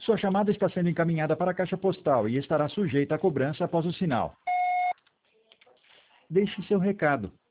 Sua chamada está sendo encaminhada para a caixa postal e estará sujeita a cobrança após o sinal. Deixe seu recado.